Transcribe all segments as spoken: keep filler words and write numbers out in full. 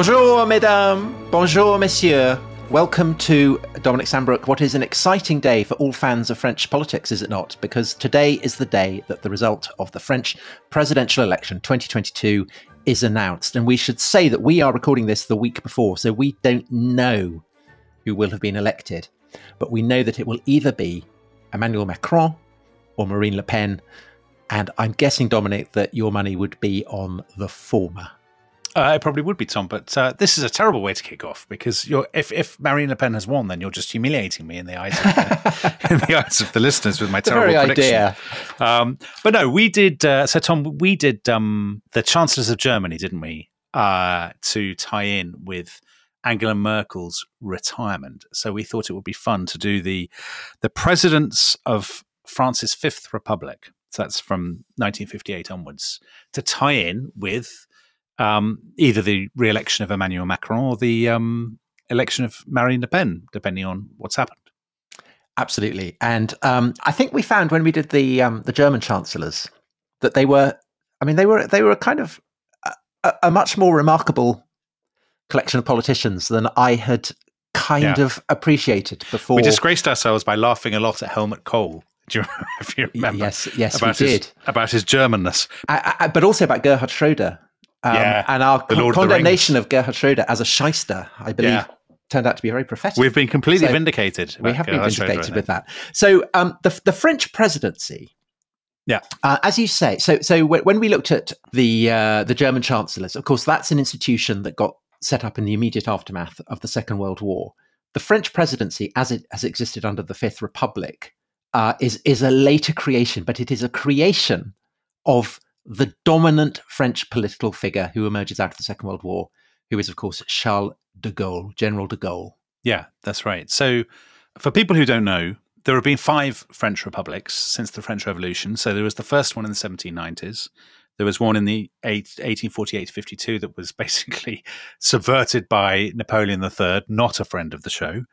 Bonjour, mesdames. Bonjour, messieurs. Welcome to Dominic Sandbrook. What is an exciting day for all fans of French politics, is it not? Because today is the day that the result of the French presidential election twenty twenty-two is announced. And we should say that we are recording this the week before, so we don't know who will have been elected. But we know that it will either be Emmanuel Macron or Marine Le Pen. And I'm guessing, Dominic, that your money would be on the former. Uh, it probably would be, Tom, but uh, this is a terrible way to kick off because you're, if, if Marine Le Pen has won, then you're just humiliating me in the eyes of the, in the eyes of the listeners with my the terrible very prediction. Idea. Um, but no, we did. Uh, so, Tom, we did um, the Chancellors of Germany, didn't we, uh, to tie in with Angela Merkel's retirement. So we thought it would be fun to do the the presidents of France's Fifth Republic. So that's from nineteen fifty-eight onwards to tie in with Um, either the re-election of Emmanuel Macron or the um, election of Marine Le Pen, depending on what's happened. Absolutely. And um, I think we found when we did the um, the German chancellors that they were, I mean, they were they were kind of a, a much more remarkable collection of politicians than I had kind Yeah. of appreciated before. We disgraced ourselves by laughing a lot at Helmut Kohl. Do you, if you remember? Yes, yes, about we his, did. About his Germanness. I, I, but also about Gerhard Schroeder. Um, Yeah, and our the con- Lord of the condemnation Rings. of Gerhard Schroeder as a shyster, I believe, Yeah. turned out to be very prophetic. We've been completely So vindicated. We about have been Gerhard Schroeder, vindicated I with think. that. So um, the the French presidency, Yeah. uh, as you say, so so when when we looked at the uh, the German chancellors, of course, that's an institution that got set up in the immediate aftermath of the Second World War. The French presidency, as it has existed under the Fifth Republic, uh, is is a later creation, but it is a creation of the dominant French political figure who emerges out of the Second World War, who is, of course, Charles de Gaulle, General de Gaulle. Yeah, that's right. So for people who don't know, there have been five French republics since the French Revolution. So there was the first one in the seventeen nineties. There was one in the eighteen forty-eight to fifty-two that was basically subverted by Napoleon the Third, not a friend of the show.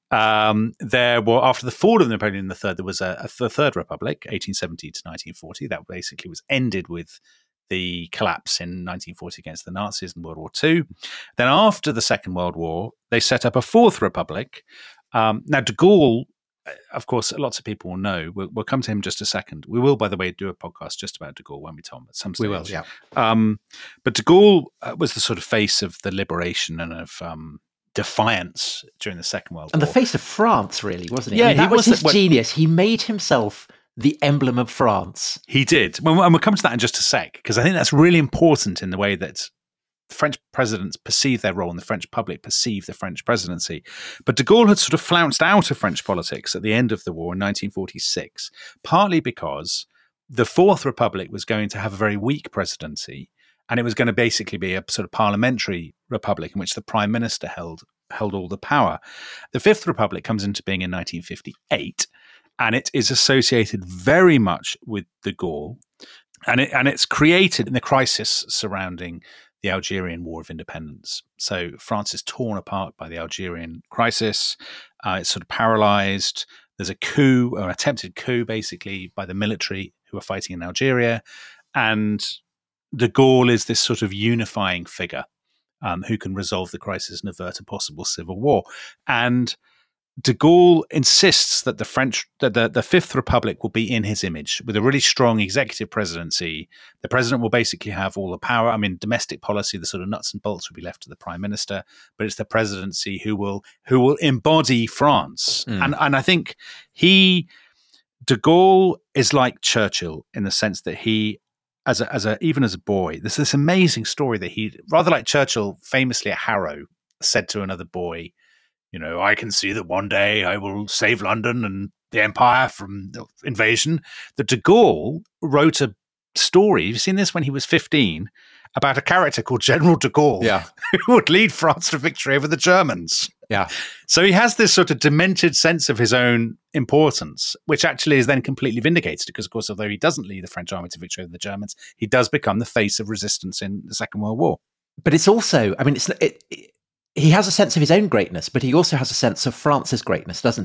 Um, there were, after the fall of Napoleon the Third, there was a, a th- third republic, eighteen seventy to nineteen forty. That basically was ended with the collapse in nineteen forty against the Nazis in World War Two. Then after the Second World War, they set up a fourth republic. Um, now, de Gaulle, of course, lots of people will know. We'll, we'll come to him in just a second. We will, by the way, do a podcast just about de Gaulle, won't we, Tom, at some stage? We will, yeah. Um, but de Gaulle uh, was the sort of face of the liberation and of um, defiance during the Second World And War. the face of France, really, wasn't he? Yeah, I mean, that he was was his the- when- genius. He made himself the emblem of France. He did. Well, and we'll come to that in just a sec, because I think that's really important in the way that the French presidents perceive their role and the French public perceive the French presidency. But de Gaulle had sort of flounced out of French politics at the end of the war in nineteen forty-six, partly because the Fourth Republic was going to have a very weak presidency, and it was going to basically be a sort of parliamentary republic in which the prime minister held held all the power. The Fifth Republic comes into being in nineteen fifty-eight, and it is associated very much with de Gaulle, and it and it's created in the crisis surrounding the Algerian War of Independence. So France is torn apart by the Algerian crisis. Uh, it's sort of paralyzed. There's a coup, or an attempted coup, basically, by the military who are fighting in Algeria. And de Gaulle is this sort of unifying figure um, who can resolve the crisis and avert a possible civil war. And de Gaulle insists that the French, that the, the Fifth Republic will be in his image with a really strong executive presidency. The president will basically have all the power. I mean, domestic policy, the sort of nuts and bolts will be left to the prime minister, but it's the presidency who will who will embody France. Mm. And and I think he, de Gaulle, is like Churchill in the sense that he, as a as a even as a boy, there's this amazing story that he, rather like Churchill, famously at Harrow, said to another boy, you know, I can see that one day I will save London and the empire from the invasion. That de Gaulle wrote a story, you've seen this when he was fifteen, about a character called General de Gaulle, Yeah. who would lead France to victory over the Germans. Yeah. So he has this sort of demented sense of his own importance, which actually is then completely vindicated because, of course, although he doesn't lead the French army to victory over the Germans, he does become the face of resistance in the Second World War. But it's also, I mean, it's it, it, he has a sense of his own greatness, but he also has a sense of France's greatness, doesn't he?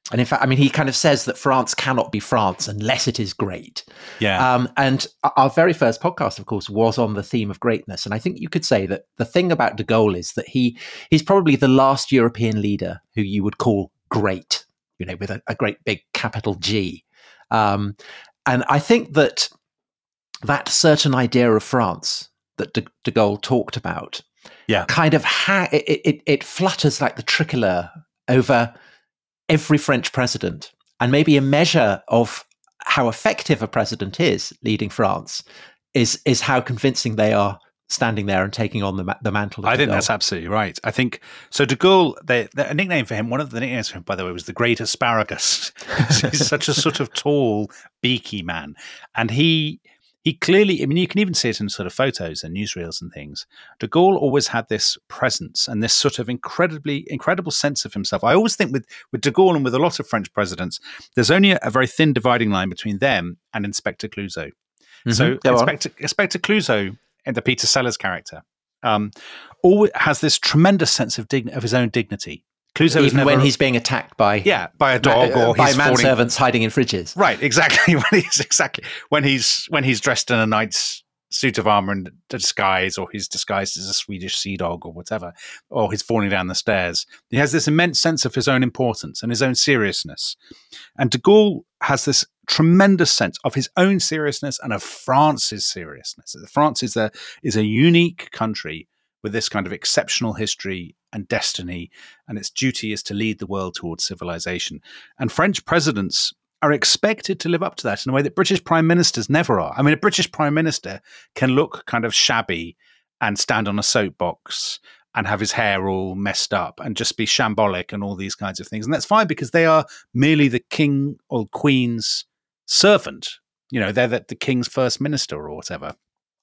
And in fact, I mean, he kind of says that France cannot be France unless it is great. Yeah. Um, and our very first podcast, of course, was on the theme of greatness. And I think you could say that the thing about de Gaulle is that he he's probably the last European leader who you would call great, you know, with a, a great big capital G. Um, and I think that that certain idea of France that de, de Gaulle talked about, yeah, kind of ha- it, it, it flutters like the tricolour over every French president, and maybe a measure of how effective a president is leading France is is how convincing they are standing there and taking on the the mantle of I de think Gaulle. That's absolutely right. I think so. De Gaulle, they, they, a nickname for him. One of the nicknames for him, by the way, was the Great Asparagus. He's such a sort of tall, beaky man, and he he clearly. I mean, you can even see it in sort of photos and newsreels and things. De Gaulle always had this presence and this sort of incredibly incredible sense of himself. I always think with with de Gaulle and with a lot of French presidents, there's only a, a very thin dividing line between them and Inspector Clouseau. Mm-hmm. So Inspector, Inspector Clouseau, and the Peter Sellers character, um, always has this tremendous sense of dign- of his own dignity. Clouseau Even is never, when he's being attacked by yeah by a dog uh, or by he's manservants hiding in fridges. Right, exactly. When he's exactly when he's when he's dressed in a knight's suit of armor and disguise, or he's disguised as a Swedish sea dog or whatever, or he's falling down the stairs. He has this immense sense of his own importance and his own seriousness. And de Gaulle has this tremendous sense of his own seriousness and of France's seriousness. France is a is a unique country with this kind of exceptional history and destiny, and its duty is to lead the world towards civilization. And French presidents are expected to live up to that in a way that British prime ministers never are. I mean, a British prime minister can look kind of shabby and stand on a soapbox and have his hair all messed up and just be shambolic and all these kinds of things. And that's fine because they are merely the king or queen's servant. You know, they're the, the king's first minister or whatever.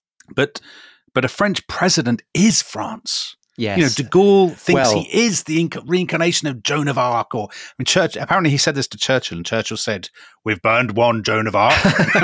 But but a French president is France. Yes. You know, de Gaulle thinks well, he is the inc- reincarnation of Joan of Arc. Or, I mean, Churchill, apparently he said this to Churchill, and Churchill said, "We've burned one Joan of Arc."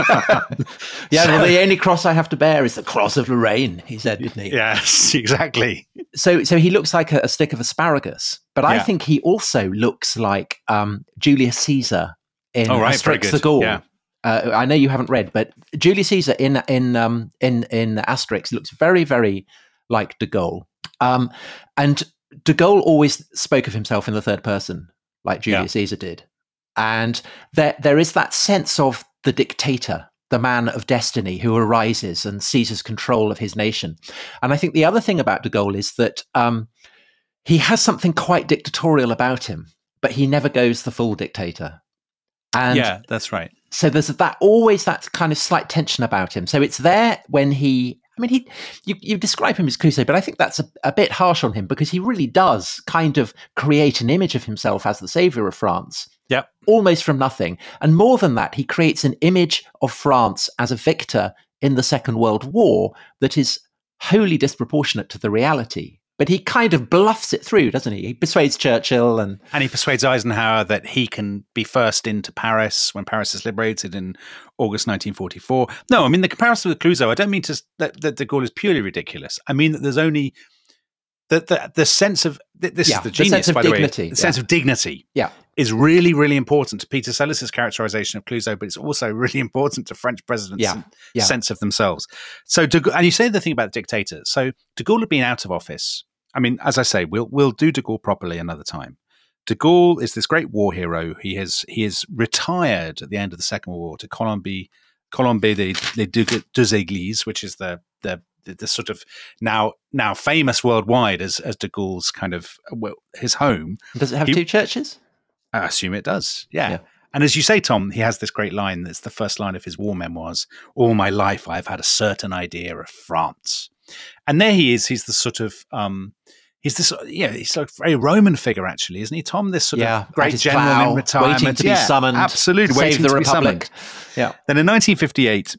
yeah, so, well, the only cross I have to bear is the cross of Lorraine, he said, didn't he? Yes, exactly. So so he looks like a, a stick of asparagus, but I yeah. think he also looks like um, Julius Caesar in oh, right, Asterix the Gaul. Yeah. Uh, I know you haven't read, but Julius Caesar in in um, in in Asterix looks very, very like de Gaulle. Um, and de Gaulle always spoke of himself in the third person, like Julius yeah. Caesar did. And there there is that sense of the dictator, the man of destiny who arises and seizes control of his nation. And I think the other thing about de Gaulle is that um, he has something quite dictatorial about him, but he never goes the full dictator. And yeah, that's right. So there's that always that kind of slight tension about him. So it's there when he, I mean, he you, you describe him as Clouseau, but I think that's a, a bit harsh on him because he really does kind of create an image of himself as the savior of France. Yeah, almost from nothing. And more than that, he creates an image of France as a victor in the Second World War that is wholly disproportionate to the reality. But he kind of bluffs it through, doesn't he? He persuades Churchill and... And he persuades Eisenhower that he can be first into Paris when Paris is liberated in August nineteen forty-four. No, I mean, the comparison with Clouseau, I don't mean to, that, that de Gaulle is purely ridiculous. I mean that there's only... The, the, the sense of... This yeah, is the genius, the by dignity, the way. The yeah. sense of dignity yeah. is really, really important to Peter Sellers' characterization of Clouseau, but it's also really important to French presidents' yeah. Yeah. sense of themselves. So, de Gaulle, and you say the thing about the dictator. So de Gaulle had been out of office. I mean, as I say, we'll we'll do de Gaulle properly another time. De Gaulle is this great war hero. He has he is retired at the end of the Second World War to Colombe, Colombe des, des Deux Églises, which is the the the sort of now now famous worldwide as as de Gaulle's kind of well, his home. Does it have he, two churches? I assume it does. Yeah. yeah. And as you say, Tom, he has this great line that's the first line of his war memoirs. All my life, I've had a certain idea of France. And there he is. He's the sort of, um, he's this, yeah, he's like a very Roman figure, actually, isn't he, Tom? This sort yeah, of great general plow, in retirement. Waiting to yeah, be summoned. Absolutely. To waiting save the to Republic. Be summoned. Yeah. Then in nineteen fifty-eight,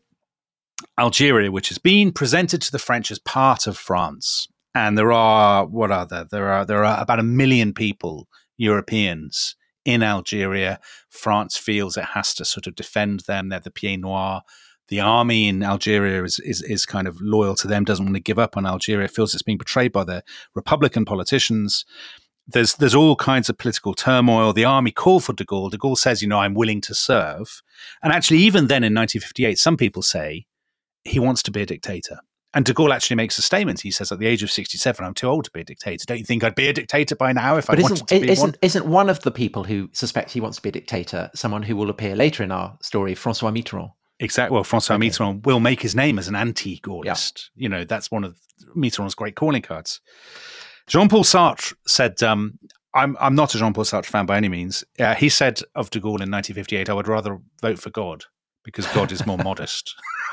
Algeria, which has been presented to the French as part of France. And there are, what are there? There are, there are about a million people, Europeans, in Algeria. France feels it has to sort of defend them. They're the pieds noirs. The army in Algeria is, is is kind of loyal to them, doesn't want to give up on Algeria, feels it's being betrayed by the Republican politicians. there's there's all kinds of political turmoil. The army call for de Gaulle. De Gaulle says, you know, I'm willing to serve. And actually, even then in nineteen fifty-eight, some people say he wants to be a dictator. And de Gaulle actually makes a statement. He says, at the age of sixty-seven, I'm too old to be a dictator. Don't you think I'd be a dictator by now if but I wanted to be isn't, one? Isn't one of the people who suspects he wants to be a dictator someone who will appear later in our story, François Mitterrand? Exactly. Well, François okay. Mitterrand will make his name as an anti-Gaullist. Yeah. You know, that's one of Mitterrand's great calling cards. Jean-Paul Sartre said, um, I'm, I'm not a Jean-Paul Sartre fan by any means. Uh, he said of de Gaulle in nineteen fifty-eight, I would rather vote for God because God is more modest.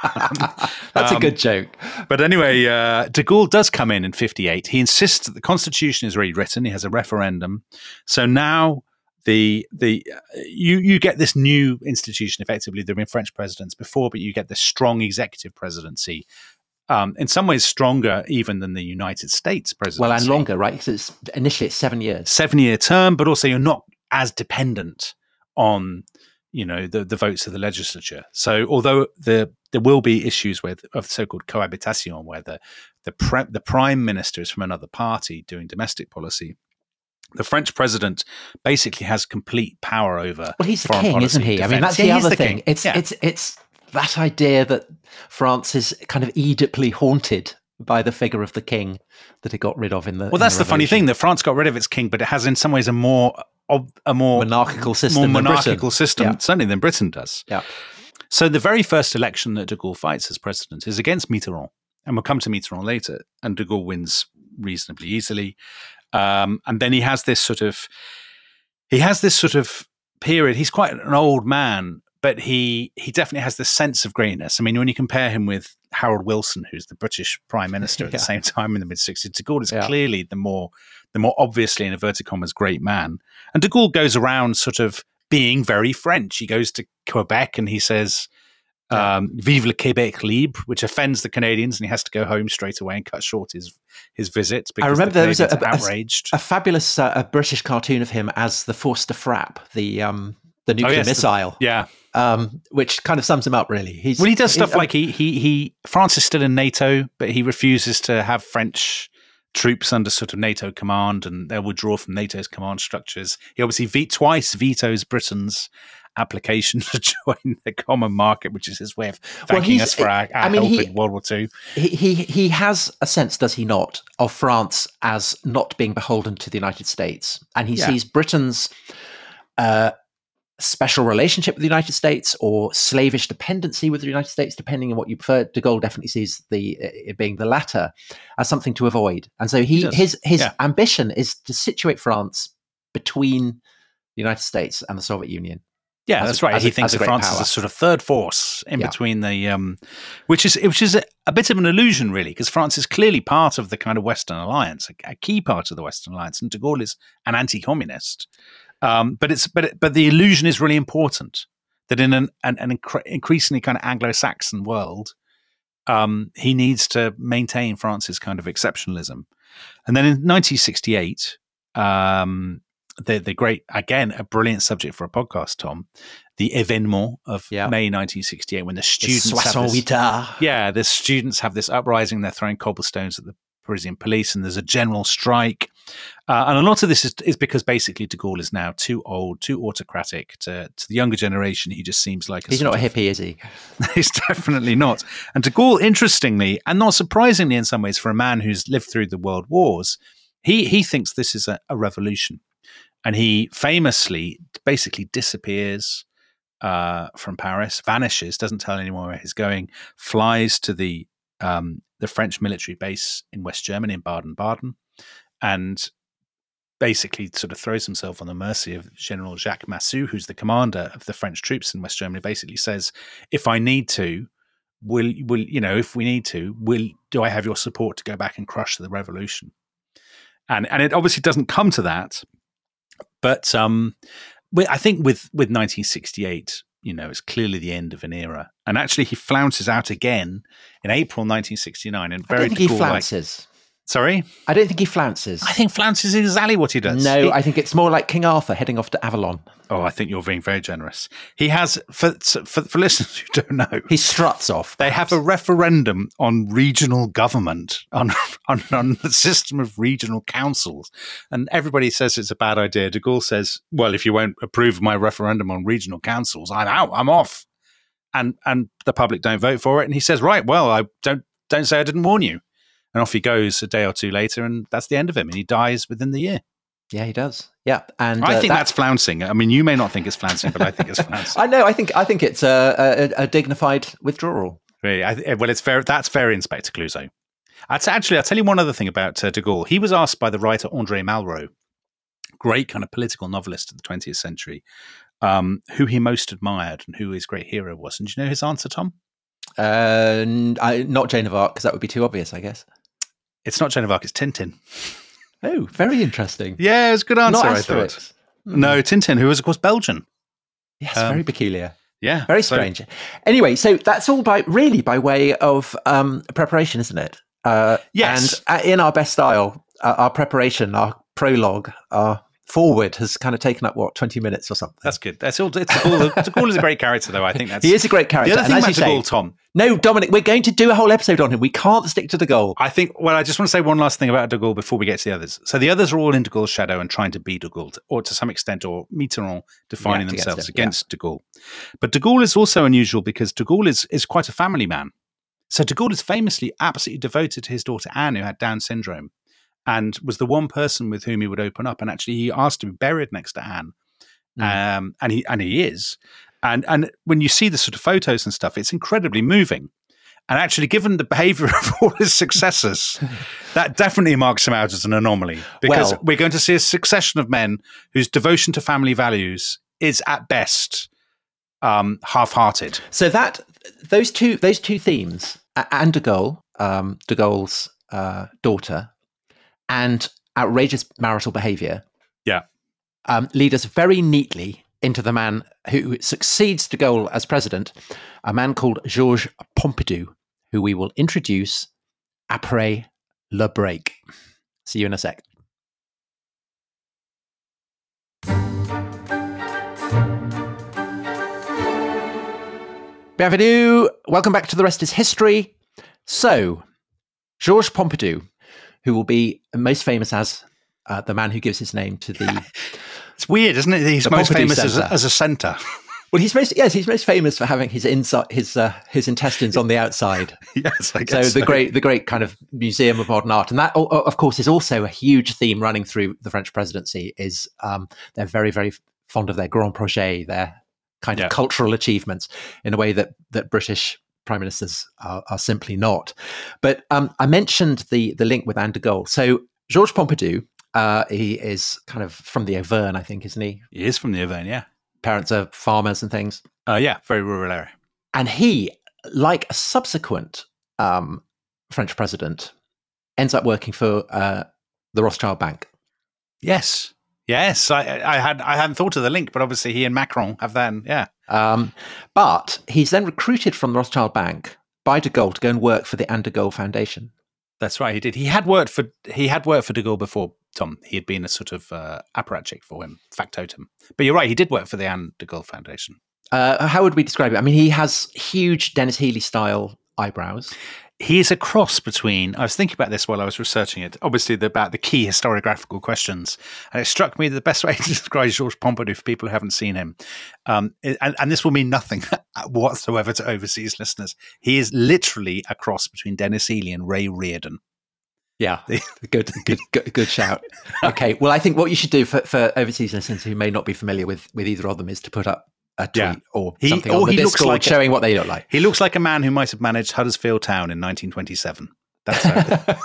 That's um, a good joke. But anyway, uh, de Gaulle does come in in fifty-eight. He insists that the constitution is rewritten. He has a referendum. So now the the uh, you you get this new institution. Effectively, there have been French presidents before, but you get this strong executive presidency. Um, in some ways, stronger even than the United States presidency. Well, and longer, right? Because it's initially it's seven years, seven year term, but also you're not as dependent on you know the the votes of the legislature. So although the there will be issues with of so-called cohabitation, where the the, pre, the prime minister is from another party doing domestic policy, the French president basically has complete power over. Well, he's the foreign king, policy, isn't he? defense. I mean, that's yeah, the he's other the thing. King. It's yeah. it's it's that idea that France is kind of Oedipally haunted by the figure of the king that it got rid of in the. Well, that's the, the funny thing that France got rid of its king, but it has in some ways a more a more monarchical system, more than monarchical Britain. system, yeah. certainly than Britain does. Yeah. So the very first election that de Gaulle fights as president is against Mitterrand, and we'll come to Mitterrand later. And de Gaulle wins reasonably easily, um, and then he has this sort of he has this sort of period. He's quite an old man, but he he definitely has this sense of greatness. I mean, when you compare him with Harold Wilson, who's the British Prime Minister at yeah. the same time in the mid sixties, de Gaulle is yeah. clearly the more the more obviously in inverted commas great man. And de Gaulle goes around sort of being very French. He goes to Quebec and he says, um, "Vive le Québec libre," which offends the Canadians, and he has to go home straight away and cut short his his visit because I remember the there was a, Canadians a, are outraged. A, a fabulous uh, a British cartoon of him as the Forster Frappe, the um, the nuclear oh, yes, missile. The, yeah. Um, which kind of sums him up, really. He's, well, he does stuff he, like he he he. France is still in NATO, but he refuses to have French troops under sort of NATO command, and they'll withdraw from NATO's command structures. He obviously ve- twice vetoes Britain's application to join the common market, which is his way of thanking well, us for our, our I mean, help he, in World War Two. He, he he has a sense, does he not, of France as not being beholden to the United States, and he yeah. sees Britain's uh, special relationship with the United States or slavish dependency with the United States, depending on what you prefer. De Gaulle definitely sees the it being the latter as something to avoid, and so he, he his his yeah. ambition is to situate France between the United States and the Soviet Union. Yeah, as that's a, right. He a, thinks of France power. as a sort of third force in yeah. between the, um, which is which is a, a bit of an illusion, really, because France is clearly part of the kind of Western alliance, a, a key part of the Western alliance, and de Gaulle is an anti-communist. Um, but it's but but the illusion is really important that in an an, an incre- increasingly kind of Anglo-Saxon world, um, he needs to maintain France's kind of exceptionalism. And then in nineteen sixty-eight. Um, The, the great, again, a brilliant subject for a podcast, Tom, the événement of yeah. May nineteen sixty-eight, when the students the have this, ans. yeah, the students have this uprising, they're throwing cobblestones at the Parisian police, and there's a general strike. Uh, and a lot of this is, is because basically de Gaulle is now too old, too autocratic. To, to the younger generation, he just seems like a He's not a of, hippie, is he? He's definitely not. And de Gaulle, interestingly, and not surprisingly in some ways for a man who's lived through the world wars, he, he thinks this is a, a revolution. And he famously basically disappears uh, from Paris, vanishes, doesn't tell anyone where he's going, flies to the um, the French military base in West Germany, in Baden-Baden, and basically sort of throws himself on the mercy of General Jacques Massu, who's the commander of the French troops in West Germany, basically says, if I need to, will, will you know, if we need to, will do I have your support to go back and crush the revolution? And and it obviously doesn't come to that. But um, I think with, with nineteen sixty-eight, you know, it's clearly the end of an era. And actually, he flounces out again in April nineteen sixty-nine. And very I don't think he flounces. Sorry? I don't think he flounces. I think flounces is exactly what he does. No, He- I think it's more like King Arthur heading off to Avalon. Oh, I think you're being very generous. He has, for, for, for listeners who don't know, He struts off. they have a referendum on regional government, on, on on the system of regional councils. And everybody says it's a bad idea. De Gaulle says, well, if you won't approve my referendum on regional councils, I'm out, I'm off. And and the public don't vote for it. And he says, right, well, I don't don't say I didn't warn you. And off he goes a day or two later, and that's the end of him. And he dies within the year. Yeah, he does. Yeah, and I uh, think that- that's flouncing. I mean, you may not think it's flouncing, but I think it's flouncing. I know. I think. I think it's a, a, a dignified withdrawal. Really, I, well, it's very that's very Inspector Clouseau. That's actually, I'll tell you one other thing about uh, de Gaulle. He was asked by the writer André Malraux, great kind of political novelist of the twentieth century, um, who he most admired and who his great hero was. And do you know his answer, Tom? Uh, n- I, not Joan of Arc, because that would be too obvious, I guess. It's not Joan of Arc, it's Tintin. Oh, very interesting. Yeah, it was a good answer, Not I thought. Asterix. Hmm. No, Tintin, who was, of course, Belgian. Yes, Um, very peculiar. Yeah. Very so- strange. Anyway, so that's all by really by way of um, preparation, isn't it? Uh, Yes. And uh, in our best style, uh, our preparation, our prologue, our forward has kind of taken up what twenty minutes or something. That's good. That's all. It's de Gaulle, de Gaulle is a great character, though. I think that's He is a great the character. other and thing as about you de say, Gaulle, Tom. no, Dominic, we're going to do a whole episode on him. We can't stick to De Gaulle. I think. Well, I just want to say one last thing about de Gaulle before we get to the others. So the others are all in de Gaulle's shadow and trying to be de Gaulle, or to some extent, or Mitterrand defining Yeah, against themselves him, against de Gaulle. But de Gaulle is also unusual because de Gaulle is is quite a family man. So de Gaulle is famously absolutely devoted to his daughter Anne, who had Down syndrome, and was the one person with whom he would open up. And actually, he asked to be buried next to Anne. Mm. Um, and he and he is, and and when you see the sort of photos and stuff, it's incredibly moving. And actually, given the behaviour of all his successors, that definitely marks him out as an anomaly, because Well- we're going to see a succession of men whose devotion to family values is at best um, half-hearted. So that those two those two themes, A- Anne de Gaulle, um, de Gaulle's uh, daughter, and outrageous marital behaviour, Yeah. um, lead us very neatly into the man who succeeds de Gaulle as president, a man called Georges Pompidou, who we will introduce après le break. See you in a sec. Bienvenue. Welcome back to The Rest is History. So, Georges Pompidou, who will be most famous as uh, the man who gives his name to the... It's weird, isn't it? He's The most Pompidou famous as a, Centre. as a centre. Well, he's most yes, he's most famous for having his inside his uh, his intestines on the outside. Yes, I So guess the great the great kind of Museum of Modern Art, and that o- o- of course is also a huge theme running through the French presidency. Is um, they're very very fond of their grand projet, their kind Yeah. of cultural achievements, in a way that that British prime ministers are, are simply not. But um, I mentioned the the link with Anne de Gaulle. So Georges Pompidou, uh, he is kind of from the Auvergne, I think, isn't he? He is from the Auvergne, yeah. Parents are farmers and things. Uh, yeah, very rural area. And he, like a subsequent um, French president, ends up working for uh, the Rothschild Bank. Yes, yes. I, I had I hadn't thought of the link, but obviously he and Macron have then, yeah. Um, but he's then recruited from the Rothschild Bank by de Gaulle to go and work for the Anne de Gaulle Foundation. That's right. He did. He had worked for he had worked for de Gaulle before, Tom. He had been a sort of uh, apparatchik for him, factotum. But you're right. He did work for the Anne de Gaulle Foundation. Uh, how would we describe it? I mean, he has huge Dennis Healy style eyebrows. He is a cross between. I was thinking about this while I was researching it. Obviously, the, about the key historiographical questions, and it struck me that the best way to describe Georges Pompidou for people who haven't seen him, um, and, and this will mean nothing whatsoever to overseas listeners. He is literally a cross between Dennis Healy and Ray Reardon. Yeah, good, good, good, good shout. Okay, well, I think what you should do for, for overseas listeners who may not be familiar with with either of them is to put up a tweet Yeah. or He- something or on the he looks Discord like a- showing what they look like. He looks like a man who might have managed Huddersfield Town in nineteen twenty-seven. That's how,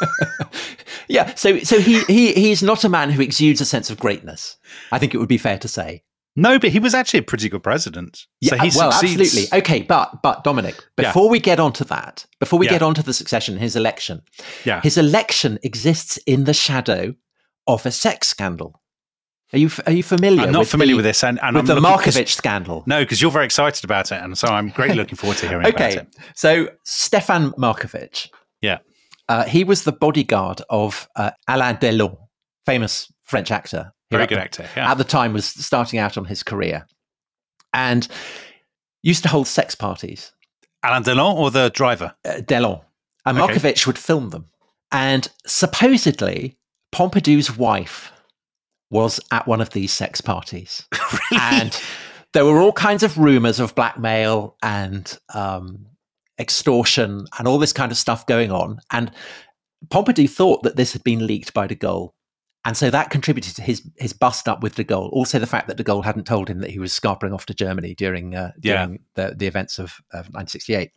Yeah, so so he he he's not a man who exudes a sense of greatness. I think it would be fair to say. no, but he was actually a pretty good president. So Yeah, he well, succeeds. absolutely. Okay, but but Dominic, Yeah. before we get onto that, before we Yeah. get onto the succession, his election, Yeah. his election exists in the shadow of a sex scandal. Are you are you familiar? I'm not with familiar the, with this, and, and with I'm the looking- 'cause- Markovich scandal? No, because you're very excited about it, and so I'm greatly looking forward to hearing Okay, about it. so Stefan Markovich, Yeah. Uh, he was the bodyguard of uh, Alain Delon, famous French actor. Very at good the, actor, yeah. At the time was starting out on his career. And used to hold sex parties. Alain Delon or the driver? Uh, Delon. And Okay. Markovitch would film them. And supposedly, Pompidou's wife was at one of these sex parties. Really? And there were all kinds of rumors of blackmail and um, extortion and all this kind of stuff going on. And Pompidou thought that this had been leaked by de Gaulle. And so that contributed to his his bust up with de Gaulle. Also, the fact that de Gaulle hadn't told him that he was scarpering off to Germany during uh, during yeah. the, the events of, of nineteen sixty-eight.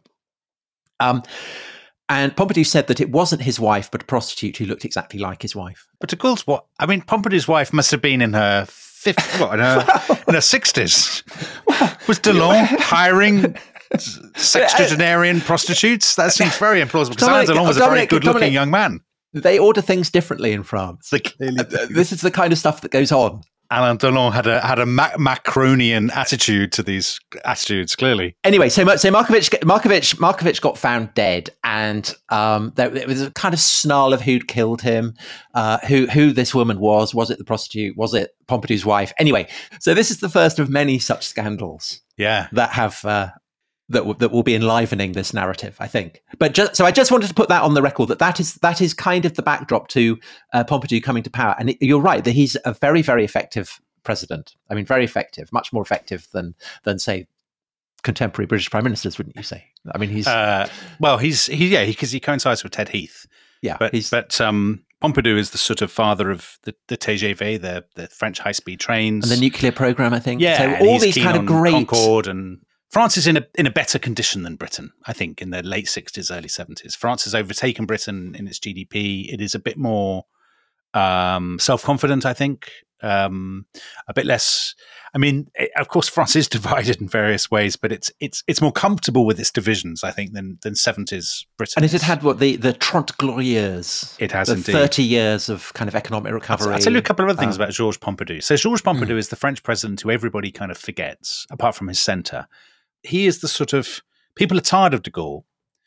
Um, and Pompidou said that it wasn't his wife, but a prostitute who looked exactly like his wife. But de Gaulle's what? I mean, Pompidou's wife must have been in her fifties, what, in her, in her sixties. Was Delon hiring sexagenarian prostitutes? That seems very implausible, because Alain Delon was a very good-looking young man. They order things differently in France. They clearly uh, this is the kind of stuff that goes on. Alain Delon had a had a Mac- Macronian attitude to these attitudes, clearly. Anyway, so so Markovitch Markovitch Markovitch got found dead, and um, there, there was a kind of snarl of who'd killed him, uh, who who this woman was. Was it the prostitute? Was it Pompidou's wife? Anyway, so this is the first of many such scandals. Yeah, that have. Uh, That, w- that will be enlivening this narrative, I think. But just, so I just wanted to put that on the record, that that is that is kind of the backdrop to uh, Pompidou coming to power. And it, you're right, that he's a very, very effective president. I mean, very effective, much more effective than, than say, contemporary British prime ministers, wouldn't you say? I mean, he's... Uh, well, he's, he, yeah, because he, he coincides with Ted Heath. Yeah. But, he's, but um, Pompidou is the sort of father of the, the T G V, the, the French high-speed trains. And the nuclear program, I think. Yeah, so and all he's these keen kind on of great... Concorde, and France is in a in a better condition than Britain, I think, in the late sixties, early seventies. France has overtaken Britain in its G D P. It is a bit more um, self-confident, I think, um, a bit less. I mean, it, of course, France is divided in various ways, but it's it's it's more comfortable with its divisions, I think, than than seventies Britain. And it had had what the the Trente Glorieuses. It has the indeed thirty years of kind of economic recovery. I'll tell you a couple of other things um, about Georges Pompidou. So Georges Pompidou mm. is the French president who everybody kind of forgets, apart from his centre. He is the sort of, people are tired of de Gaulle,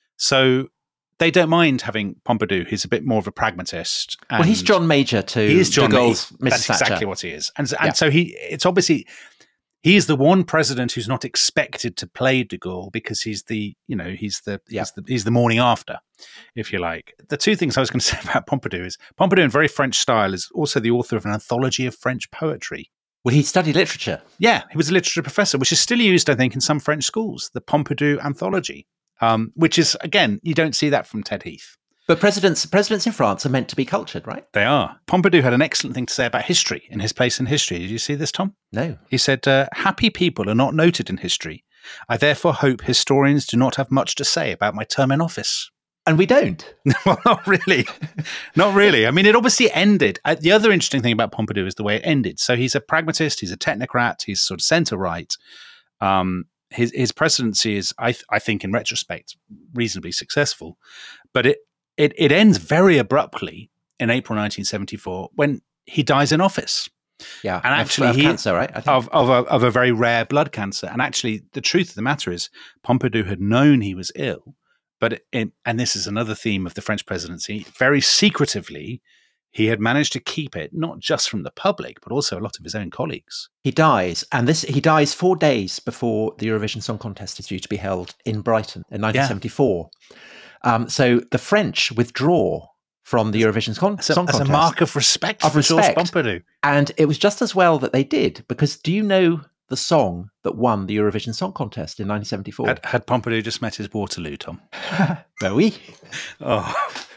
so they don't mind having Pompidou, who's a bit more of a pragmatist. Well, he's John Major to he is John de Gaulle's he, Missus That's Thatcher. exactly what he is. And, and yeah. so he, it's obviously, he is the one president who's not expected to play de Gaulle, because he's the, you know, he's the, yeah. he's the, he's the morning after, if you like. The two things I was going to say about Pompidou is, Pompidou in very French style is also the author of an anthology of French poetry. Well, he studied literature. Yeah, he was a literature professor, which is still used, I think, in some French schools, the Pompidou Anthology, um, which is, again, you don't see that from Ted Heath. But presidents presidents in France are meant to be cultured, right? They are. Pompidou had an excellent thing to say about history, in his place in history. Did you see this, Tom? No. He said, uh, happy people are not noted in history. I therefore hope historians do not have much to say about my term in office. And we don't. Well, not really. Not really. I mean, it obviously ended. Uh, the other interesting thing about Pompidou is the way it ended. So he's a pragmatist, he's a technocrat, he's sort of centre-right. Um, his his presidency is, I, th- I think, in retrospect, reasonably successful. But it, it, it ends very abruptly in April nineteen seventy-four when he dies in office. Yeah, and actually, of, of he, cancer, right? I think. Of of a, of a very rare blood cancer. And actually, the truth of the matter is, Pompidou had known he was ill. But, it, and this is another theme of the French presidency, very secretively, he had managed to keep it, not just from the public, but also a lot of his own colleagues. He dies, and this he dies four days before the Eurovision Song Contest is due to be held in Brighton in nineteen seventy-four. Yeah. Um, so the French withdraw from the Eurovision Song, as a, Song as Contest. As a mark of respect of for respect. Georges Pompidou. And it was just as well that they did, because do you know the song that won the Eurovision Song Contest in nineteen seventy-four? Had, had Pompidou just met his Waterloo, Tom? Ben oui. Oh,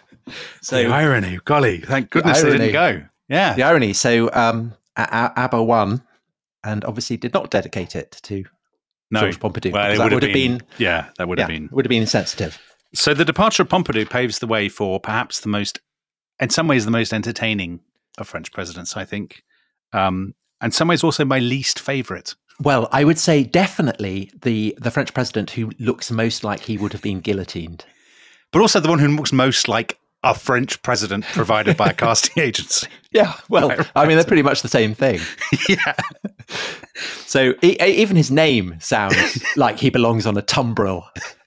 so the irony. Golly, thank goodness they didn't go. Yeah. The irony. So um, ABBA won, and obviously did not dedicate it to no. Georges Pompidou. Well, it that would have been, been, yeah, that would have yeah, been. would have been insensitive. So the departure of Pompidou paves the way for perhaps the most, in some ways, the most entertaining of French presidents, I think. Um, and some ways also my least favourite. Well, I would say definitely the, the French president who looks most like he would have been guillotined. But also the one who looks most like a French president provided by a casting agency. Yeah, well, right, I mean, they're pretty much the same thing. Yeah. So e- even his name sounds like he belongs on a tumbril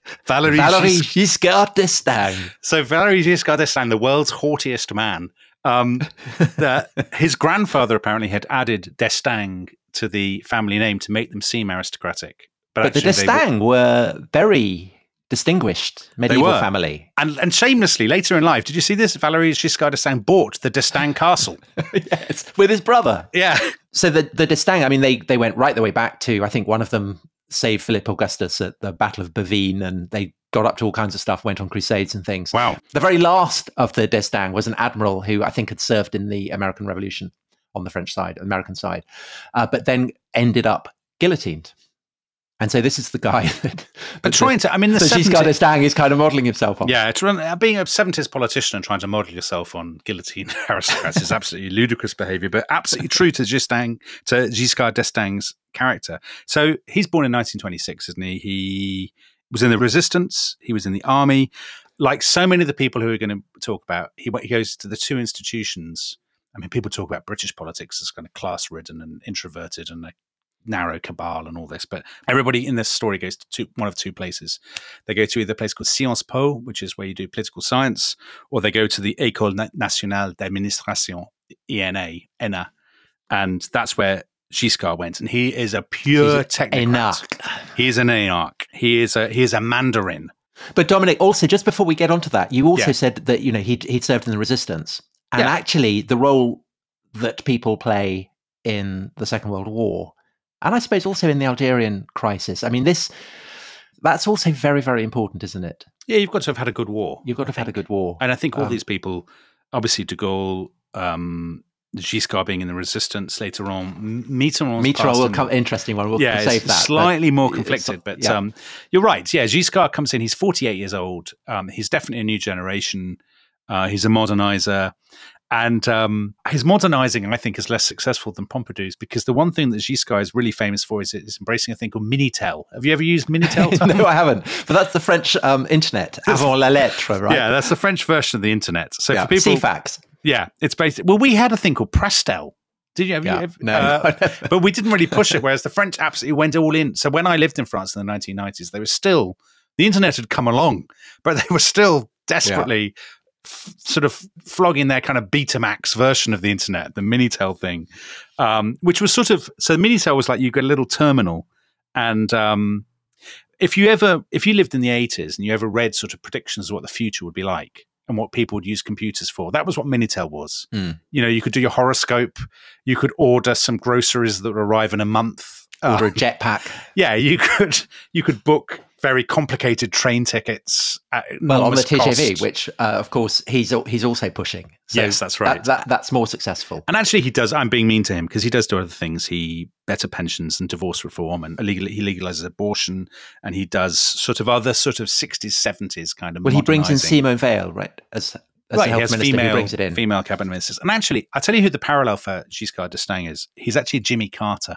Valéry, Valéry Gis- Giscard d'Estaing. So Valéry Giscard d'Estaing, the world's haughtiest man, um, that his grandfather apparently had added d'Estaing to the family name to make them seem aristocratic. But, but the d'Estaing were, were very distinguished medieval family. And, and shamelessly, later in life, did you see this? Valéry Giscard d'Estaing bought the d'Estaing castle. Yes, with his brother. Yeah. So the, the d'Estaing, I mean, they, they went right the way back to, I think one of them saved Philip Augustus at the Battle of Bavine, and they got up to all kinds of stuff, went on crusades and things. Wow. The very last of the d'Estaing was an admiral who I think had served in the American Revolution on the French side, American side, uh, but then ended up guillotined. And so this is the guy that... But trying to, I mean, the Giscard d'Estaing is kind of modelling himself on. Yeah, it's, being a seventies politician and trying to model yourself on guillotine aristocrats is absolutely ludicrous behaviour, but absolutely true to Giscard, to Giscard d'Estaing's character. So he's born in nineteen twenty-six, isn't he? He was in the resistance. He was in the army. Like so many of the people who we're going to talk about, he, he goes to the two institutions. I mean, people talk about British politics as kind of class-ridden and introverted and like narrow cabal and all this, but everybody in this story goes to two, one of two places. They go to either a place called Sciences Po, which is where you do political science, or they go to the École Nationale d'Administration, E N A, E N A, and that's where Giscard went. And he is a pure technocrat. He is an énarque. He is a he is a Mandarin. But Dominic, also just before we get onto that, you also Yeah. said that you know he'd he'd served in the resistance, and Yeah. actually the role that people play in the Second World War. And I suppose also in the Algerian crisis. I mean, this that's also very, very important, isn't it? Yeah, you've got to have had a good war. You've got to have had a good war. And I think all Um, these people, obviously de Gaulle, um, Giscard being in the resistance later on, M- Mitterrand. Mitterrand will come, interesting one. We'll yeah, save it's that. slightly but more it's- conflicted, but yeah. um, you're right. Yeah, Giscard comes in. He's forty-eight years old. Um, he's definitely a new generation. Uh, he's a modernizer. And um, his modernizing, I think, is less successful than Pompidou's because the one thing that Giscard is really famous for is, is embracing a thing called Minitel. Have you ever used Minitel? Tom? No, I haven't. But that's the French um, internet, avant la lettre, right? Yeah, that's the French version of the internet. So Yeah. for people, C FAX. yeah, it's basically. Well, we had a thing called Prestel. Did you? Have Yeah. you ever, No, uh, no. but we didn't really push it. Whereas the French absolutely went all in. So when I lived in France in the nineteen nineties, they were still the internet had come along, but they were still desperately. F- sort of flogging their kind of Betamax version of the internet, the Minitel thing, um, which was sort of so. Minitel was like you get a little terminal, and um, if you ever if you lived in the eighties and you ever read sort of predictions of what the future would be like and what people would use computers for, that was what Minitel was. Mm. You know, you could do your horoscope, you could order some groceries that would arrive in a month. Order Uh, a jetpack. yeah, you could you could book very complicated train tickets at Well, on the enormous T G V, cost. which uh, of course he's al- he's also pushing. So Yes, that's right. That, that, that's more successful. And actually, he does. I'm being mean to him because he does do other things. He better pensions and divorce reform, and illegal, he legalizes abortion, and he does sort of other sort of sixties, seventies kind of. Well, he brings in modernising. Simone Veil, right, as, as Right, the he health has minister female, who brings it in. female cabinet ministers. And actually, I'll tell you who the parallel for Giscard d'Estaing is. He's actually Jimmy Carter.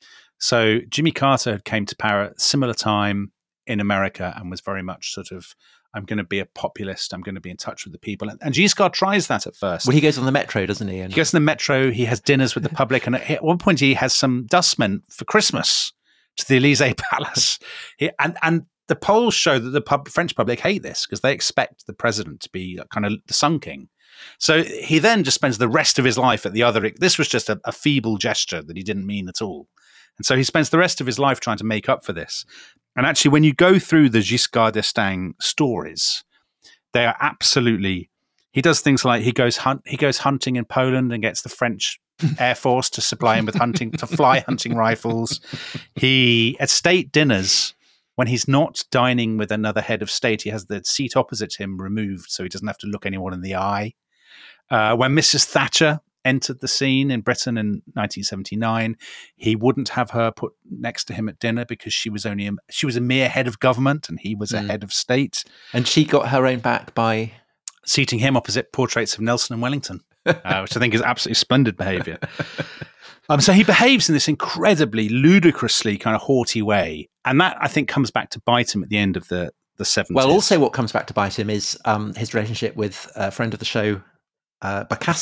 So Jimmy Carter came to power at a similar time in America and was very much sort of, I'm going to be a populist. I'm going to be in touch with the people. And, and Giscard tries that at first. Well, he goes on the metro, doesn't he? And He goes to the metro. He has dinners with the public. And at one point, he has some dustmen for Christmas to the Élysée Palace. He, and, and the polls show that the pub, French public hate this because they expect the president to be kind of the Sun King. So he then just spends the rest of his life at the other. This was just a, a feeble gesture that he didn't mean at all. And so he spends the rest of his life trying to make up for this. And actually, when you go through the Giscard d'Estaing stories, they are absolutely. He does things like he goes hunt. He goes hunting in Poland and gets the French Air Force to supply him with hunting to fly hunting rifles. He at state dinners, when he's not dining with another head of state, he has the seat opposite him removed so he doesn't have to look anyone in the eye. Uh, when Missus Thatcher entered the scene in Britain in nineteen seventy-nine, he wouldn't have her put next to him at dinner because she was only a, she was a mere head of government and he was a Mm. head of state, and she got her own back by seating him opposite portraits of Nelson and Wellington, uh, which I think is absolutely splendid behaviour. Um, so he behaves in this incredibly ludicrously kind of haughty way, and that I think comes back to bite him at the end of the the seventies. Well, also what comes back to bite him is um, his relationship with a friend of the show, uh, Bokassa.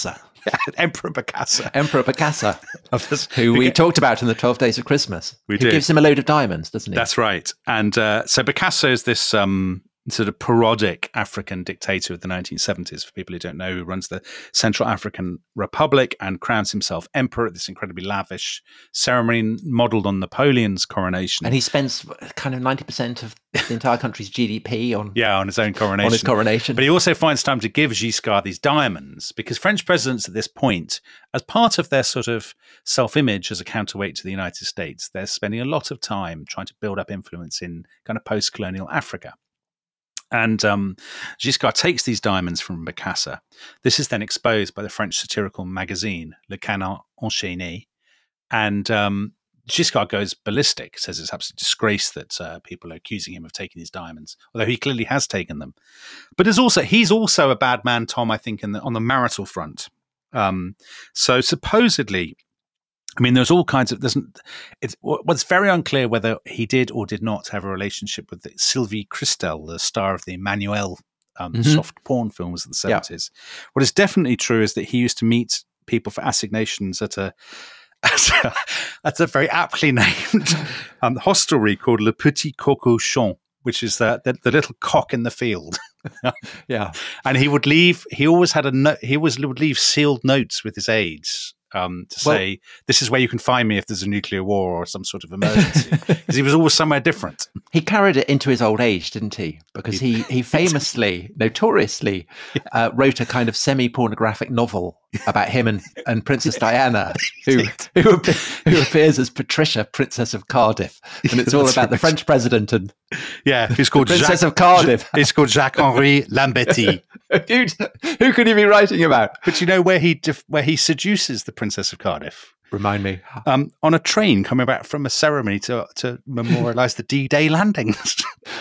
Emperor Bokassa. Emperor Bokassa, Of this- who we Beca- talked about in the twelve Days of Christmas. We who did. gives him a load of diamonds, doesn't he? That's right. And uh, so Bokassa is this um, sort of parodic African dictator of the nineteen seventies, for people who don't know, who runs the Central African Republic and crowns himself emperor at this incredibly lavish ceremony modeled on Napoleon's coronation. And he spends kind of ninety percent of the entire country's G D P on, yeah, on his own coronation. on his coronation. But he also finds time to give Giscard these diamonds, because French presidents at this point, as part of their sort of self-image as a counterweight to the United States, they're spending a lot of time trying to build up influence in kind of post-colonial Africa. And um, Giscard takes these diamonds from Bokassa. This is then exposed by the French satirical magazine Le Canard Enchaîné. And um, Giscard goes ballistic, says it's absolute disgrace that uh, people are accusing him of taking these diamonds, although he clearly has taken them. But there's also he's also a bad man, Tom, I think, in the, on the marital front. Um, so supposedly, I mean, there's all kinds of. There's, it's what's very unclear whether he did or did not have a relationship with Sylvie Christel, the star of the Emmanuel um, mm-hmm. soft porn films of the seventies. Yeah. What is definitely true is that he used to meet people for assignations at a at a, at a very aptly named um, hostelry called Le Petit Cocochon, which is the, the the little cock in the field. Yeah, and he would leave. He always had a no, he always would leave sealed notes with his aides. Um, to say, well, this is where you can find me if there's a nuclear war or some sort of emergency. Because he was always somewhere different. He carried it into his old age, didn't he? Because he, he famously, notoriously, yeah. uh, wrote a kind of semi-pornographic novel about him and, and Princess Diana, who who, who appears as Patricia, Princess of Cardiff. And it's all about right. the French president and yeah, he's called Princess Jacques, of Cardiff. He's called Jacques-Henri Lambetti. Dude, who could he be writing about? But you know where he def- where he seduces the Princess of Cardiff? Remind me. Um, on a train coming back from a ceremony to to memorialise the D-Day landings.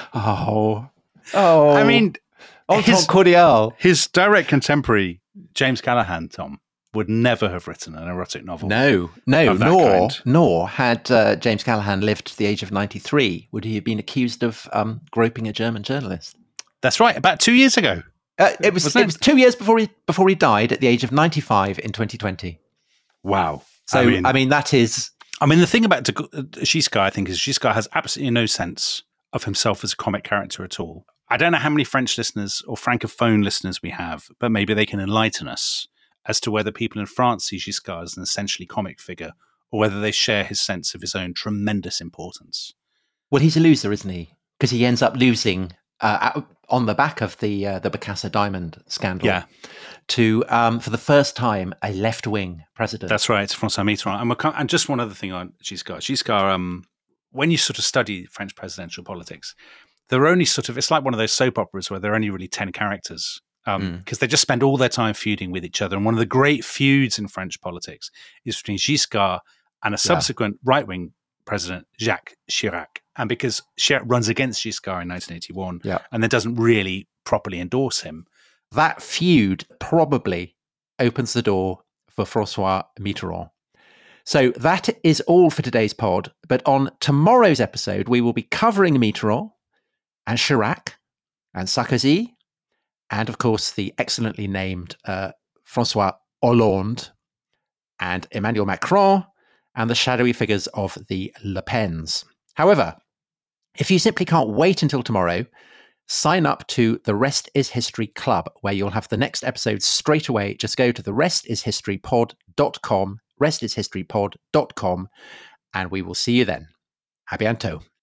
oh, oh! I mean, his, cordial. His direct contemporary James Callaghan, Tom, would never have written an erotic novel. No, no, nor kind. nor had uh, James Callaghan lived to the age of ninety-three, would he have been accused of um, groping a German journalist. That's right. About two years ago. Uh, it was it? it was two years before he before he died at the age of ninety-five in twenty twenty. Wow. So I mean, I mean that is. I mean the thing about Giscard, I think, is Giscard has absolutely no sense of himself as a comic character at all. I don't know how many French listeners or francophone listeners we have, but maybe they can enlighten us as to whether people in France see Giscard as an essentially comic figure, or whether they share his sense of his own tremendous importance. Well, he's a loser, isn't he? Because he ends up losing. Uh, on the back of the uh, the Bokassa diamond scandal, yeah. to um, for the first time a left wing president. That's right, François Mitterrand. And, we're, and just one other thing on Giscard. Giscard, um, when you sort of study French presidential politics, there are only sort of it's like one of those soap operas where there are only really ten characters because um, mm. they just spend all their time feuding with each other. And one of the great feuds in French politics is between Giscard and a subsequent yeah. right wing president, Jacques Chirac. And because Chirac runs against Giscard in nineteen eighty-one yeah. and then doesn't really properly endorse him. That feud probably opens the door for François Mitterrand. So that is all for today's pod. But on tomorrow's episode, we will be covering Mitterrand and Chirac and Sarkozy and, of course, the excellently named uh, François Hollande and Emmanuel Macron and the shadowy figures of the Le Pens. However, if you simply can't wait until tomorrow, sign up to the Rest is History Club, where you'll have the next episode straight away. Just go to the rest is history pod dot com, rest is history pod dot com, and we will see you then. A bientôt.